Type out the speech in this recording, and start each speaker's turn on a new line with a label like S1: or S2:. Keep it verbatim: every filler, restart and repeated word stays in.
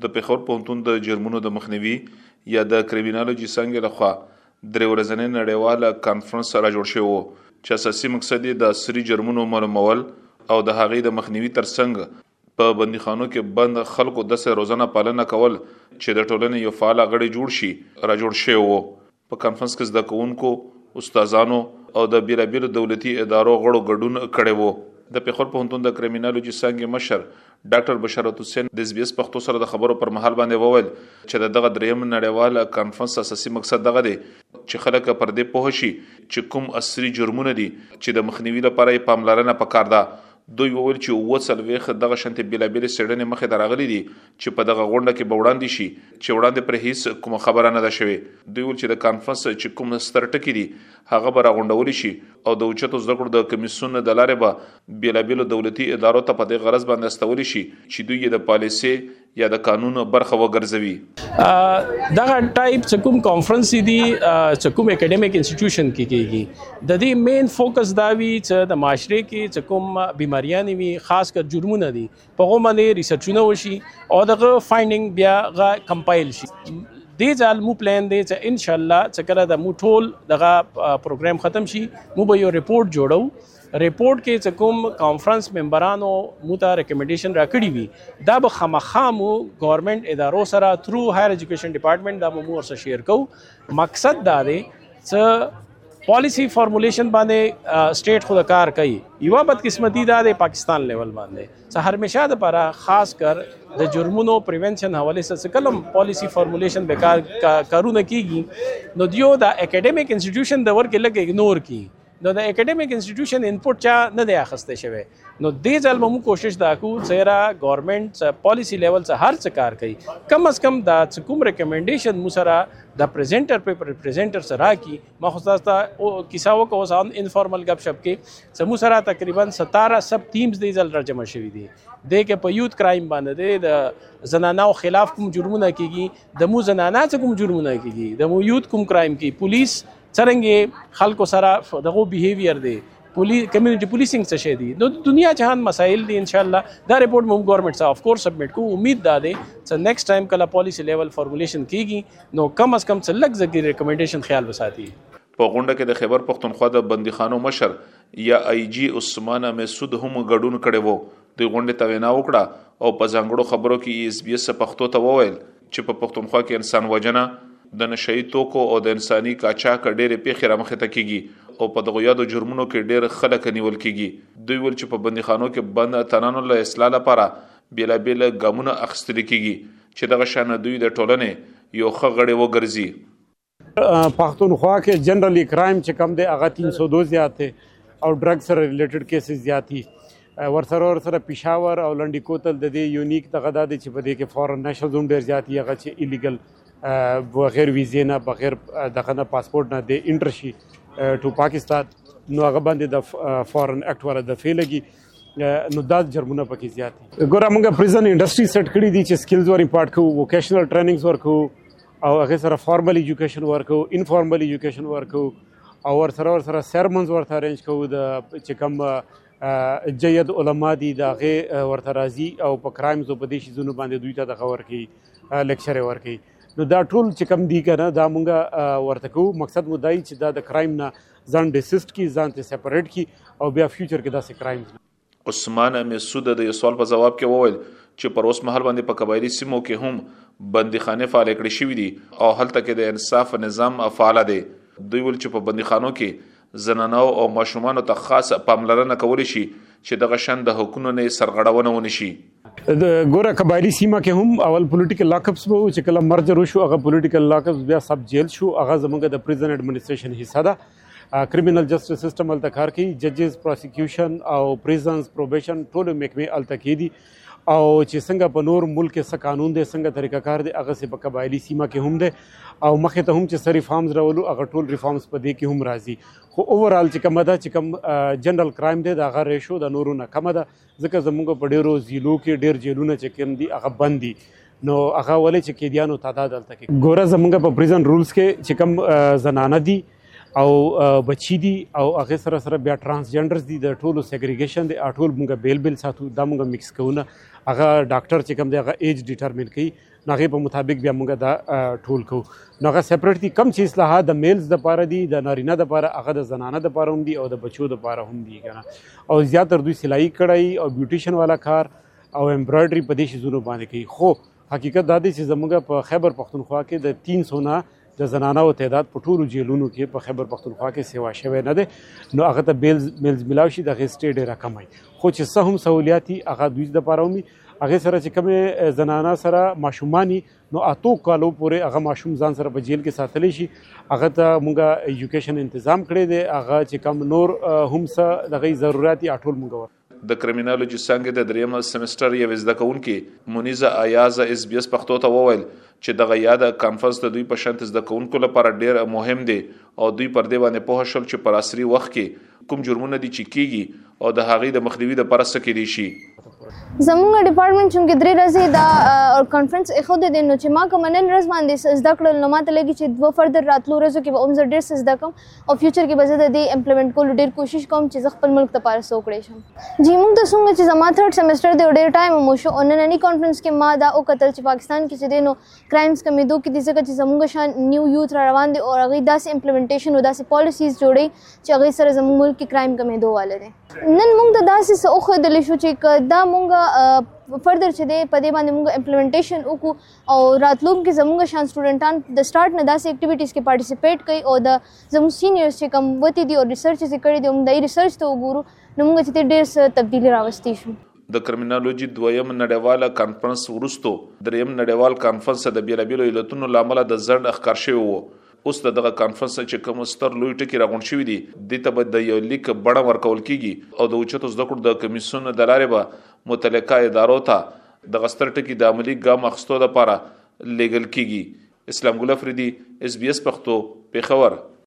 S1: د پېښور پوهنتون د جرمونو د مخنیوي یا د کریمینالوجي څانګې لخوا درې ورځنی نړیواله کانفرنس را جوړ شوی و چې اساسي مقصد یې د عصري جرمونو معلومول او د هغې د مخنیوي ترڅنګ په بندیخانو کې بند خلکو داسې روزانه پالنه کول چې د ټولنې یو فعال غړی جوړ شي را جوړ شوی و. په کانفرنس کې زده کوونکو، استادانو او د بیلابیلو دولتي ادارو غړو ګډون کړی و. د پېښور پوهنتون د کریمینالوجي څانګې مشر ډاکټر بشارت حسین د اس بي اس پښتو سره د خبرو پر مهال باندې وویل چې دغه دریم نړیواله کانفرنس اساسي مقصد دغه دی چې خلک پر دې پوه شي چې کوم عصري جرمونه دي چې د مخنیوي لپاره یې پاملرنه پکار ده. دوی وویل چې اووه څلوېښت دغه شانتې بیلابیلې څېړنې مخې ته راغلي دي چې په دغه غونډه کې به وړاندې شي چې وړاندې پرې هیڅ کومه خبره نه ده شوې. دوی ویل چې د کانفرنس چې کوم ستر ټکي دي هغه به راغونډولی شي او د اوچتو زده کړو د کمیسیون د لارې به بیلابیلو دولتي ادارو ته په دې غرض باندې استولی شي چې دوی یې د پالیسي یا د قانون برخه وګرځوي.
S2: دغه ټایپ چې کوم کانفرنس دي چې کوم اکیډمیک انسټیټیوشن کې کېږي د دې مین فوکس دا وي چې د معاشرې کې چې کوم بیماریانې وي خاص کر جرمونه دي په هغو باندې ریسرچونه وشي او دغه فایندینګ بیا هغه کمپایل شي. دې ځل مو پلان دی چې ان شاء الله چې کله د مو ټول دغه پروګرام ختم شي مو به یو ریپورت جوړو. ریپورت کې چې کوم کانفرنس ممبرانو مو ته ریکمنډیشن راکړي وي دا به خامخا مو ګورنمنت ادارو سره تھرو هایر ایجوکیشن ډپارټمنټ دا به مو ورسره شیر کوو. مقصد دا دی چې پالیسی فارمولیشن باندې سټیټ خو د کار کوي. یوه بدقسمتي دا دی پاکستان لیول باندې چې همیشه دپاره خاص کر د جرمونو پریونشن حوالې سره چې کله پالیسی فارمولیشن به کار کارونه کیږي نو دیو د اکیډمیک انسټیټیوشن د ورکې لږ اګنور کی نو د اکیډمیک انسټیټیوشن انپوټ چا نه دی اخیستی شوی. نو دې ځل به موږ کوشش دا کوو چې را ګورنمنټ پالیسی لیول څخه هر څه کار کوي کم از کم دا چې کوم ریکمنډیشن مو سره د پریزنټر په ریپرزینټر سره راکړي. ما خو تاسو ته کیسه وکړه اوس انفارمل ګپ شپ کې چې مو سره تقریبا ستاره سب ټیمز دې ځل را جمع شوي دي. دې کې په یوت کرایم باندې دی د زنانو خلاف کوم جرمونه کیږي د مو زنانه څخه کوم جرمونه کیږي د مو یوت کوم کرایم کی پولیس څرنګه خلکو سره دغه بیهیویر دی پولیس کمیونټي پولیسینګ څه شي دي نو دنیا جهان مسایل دي. ان شاء الله دا ریپورت موږ ګورنمنت سره اف کورس سبمټ کوو. امید دا دی چې نیکسټ ټایم کله پالیسی لیول فارمولیشن کیږي نو کم از کم څه لږ ځکه ریکمنډیشن خیال وساتي.
S1: په غونډه کې د خیبر پښتونخوا د بندیخانو مشر یا آی جی عثمان مسعود هم ګډون کړی وو. د غونډې ته وینا وکړه او په ځانګړو خبرو کې اس بي اس پښتو ته وویل چې په پښتونخوا کې انسان وژنه د نشئی توکو او د انساني قاچاق ډېرې پیښې رامخې ته کیږي او په دغو یادو جرمونو کې ډېر خلک نیول کیږي. دوی ویل چې په بندیخانو کې بند اتلانو له اصلاح لپاره بیلابیل ګامونه اخیستل کیږي چې دغه شان دوی د ټولنې یو ښه غړی وګرځي.
S3: پښتونخوا کې جنرالي کرایم چې کم دی هغه تین سو دو زیات دی او ډرګ سره ریلیټډ کیسز زیات دي. ورسره ورسره پېښور او لنډي کوتل د دې یونیک دغه دا دی چې په دې کې فارن نیشنلز هم ډېر زیات دي هغه چې ایلیګل بغیر ویزې نه بغیر دغه نه پاسپورټ نه د انټر شي ټو پاکستان نو هغه باندې د فارن اکټ والا دفعې لګي نو دا جرمونه پکې زیات دي. ګوره موږ پریزن انډسټري سیټ کړي دي چې سکلز ور امپارټ کوو ووکیشنل ټریننګز ورکوو او هغې سره فارمل ایجوکیشن ورکوو انفارمل ایجوکیشن ورکوو او ورسره ورسره سرمنز ورته ارینج کوو د چې کوم جید علما دي د هغې ورته راځي او په کرایمز او په دې شیزونو باندې دوی ته دغه ورکوي لیکچر یې ورکوي. نو دا ټول چې کم دی که نه دا مونږ ورته کوو. مقصد مو دا چې دا د کرایم نه ځان ډیسسټ کړي ځان ته سپریټ کړي او بیا فیوچر کې داسې کرایمز نه.
S1: عثمان مسعود د یو سوال په جواب کې وویل چې پر اوس مهال باندې په قبایلي سیمو کې هم بندیخانې فعالې کړې شوي دي او هلته کې د انصاف نظام فعاله دی. دوی ویل چې په بندیخانو کې زنانو او ماشومانو ته خاص پاملرنه کولی شي چې دغه شان د حقونو نه سرغړونه ونه شي.
S3: ګوره قبایلي سیمه کې هم اول پولیټیکل لاکپس به و چې کله مرجر وشو هغه پولیټیکل لاکپس بیا سب جیل شو هغه زموږ د پریزن ایډمنسټریشن حصه ده. کریمینل جسټس سیسټم هلته کار کوي ججز پروسیکیوشن او پریزنز پروبیشن ټولو محکمې هلته کې دي او چې څنګه په نور ملک کې څه قانون دی څنګه طریقه کار دی هغسې په قبایلي سیمه کې هم دی او مخې ته هم چې څه ریفارمز راولو هغه ټول ریفارمز په دې کې هم راځي. خو اوورال چې کومه ده چې کوم جنرال کرایم دی د هغه ریشو د نورو نه کمه ده ځکه زموږ په ډېرو ضلعو کې ډېر جیلونه چې کوم دي هغه بند دي نو هغه ولې چې قیدیانو تعداد هلته کې ګوره زموږ په پریزن رولز کې چې کوم زنانه دي او بچی دي او هغه سره سره بیا ترانسجنډرز دي د ټولو سیګریګیشن دی ټول مونږ بیل بیل ساتو دا مونږ مکس کوونه هغه ډاکټر چې کوم دی هغه ایج ډیټرمین کوي نو هغې په مطابق بیا مونږ دا ټول کوو نو هغه سپریټ دي کم چې اصلاحات د میلز دپاره دي د نارینه دپاره هغه د زنانه دپاره هم دي او د بچو دپاره هم دي که نه او زیاتر دوی سلایي کړی او بیوټیشن والا کار او امبرایډري په دې شیزونو باندې کوي خو حقیقت دا دی چې زموږ په خیبر پښتونخوا کې د تین سو نه د زنانو تعداد په ټولو جیلونو کې په خیبر پښتونخوا کې سیوا شوی نه دی نو هغه ته بیلز میلز ملاو شي د هغې سټې ډېره کم وي خو چې څه هم سهولیات دي هغه دوی دپاره هم هغې سره چې کومې زنانه سره ماشومان نو اتو کالو پورې هغه ماشوم ځان سره په جیل کې ساتلی شي هغه ته مونږ ایجوکیشن تنظیم کړی دی هغه چې کوم نور هم څه د هغې ضرورت دي ټول مونږ ور
S1: د کرمینالوجي څانګې د دریم سمستر یو زده کوونکي مونیزه ایازه اس بي اس پښتو ته وویل چې دغه یاده کانفرنس د دوی په شانت زده کوونکو لپاره ډیر مهم دی او دوی پر دې باندې پوه شول چې پر عصري وخت کې کوم جرمونه دي چې کیږي او د هغې د مخنیوي لپاره څه کېدی شي
S4: زموږ ډپارټمنټ چې درې ورځې دا کانفرنس ایښودی دی نو چې ما کوم نن ورځ باندې زده کړل نو ماته لګي چې دوه فردر راتلو ورځو کې به هم زه ډېر څه زده کوم او فیوچر کې به زه د دې امپلیمنټ کولو ډېر کوشش کوم چې زه خپل ملک دپاره څه وکړی شم جی موږ ته څومره چې زما تھرډ سیمسټر دی او ډېر ټایم هم وشو او ننني کانفرنس کې ما دا وکتل چې پاکستان کې چې دی نو کرایمز کمېدو کې دي ځکه چې زموږ شان نیو یوث را روان دي او هغوی داسې امپلیمنټیشن او داسې پالیسیز جوړوي چې هغوی سره زموږ ملک کې کرایم کمېدو واله دی نن موږ ته داسې څه وښودلی شو چې که دا موږ فردر چې دی په دې باندې موږ امپلیمنټیشن وکړو او راتلونکي زموږ شان سټوډنټان د سټارټ نه داسې اکټیویټیز کې پارټیسپیټ کوي او د زموږ سینیرز چې کوم وتې دي او ریسرچ یې کړي دي موږ د ریسرچ ته وګورو نو موږ چې ډېر څه تبدیلي راوستی شو
S1: د کرمینالوجي دویم نړیواله کانفرنس وروسته دریم نړیوال کانفرنس د بیلابیلو علتونو له امله د ځنډ ښکار شوی و اوس د دغه کانفرنس چې کوم ستر لوی ټکي راغونډ شوي دي دې ته به د یو لیک بڼه ورکول کیږي او د اوچتو زده کړو د کمیسیون د لارې به متعلقه ادارو ته دغه ستر ټکي د عملي ګام اخیستو لپاره لیږل کیږي اسلام ګل افریدي اس بي اس پښتو پېښور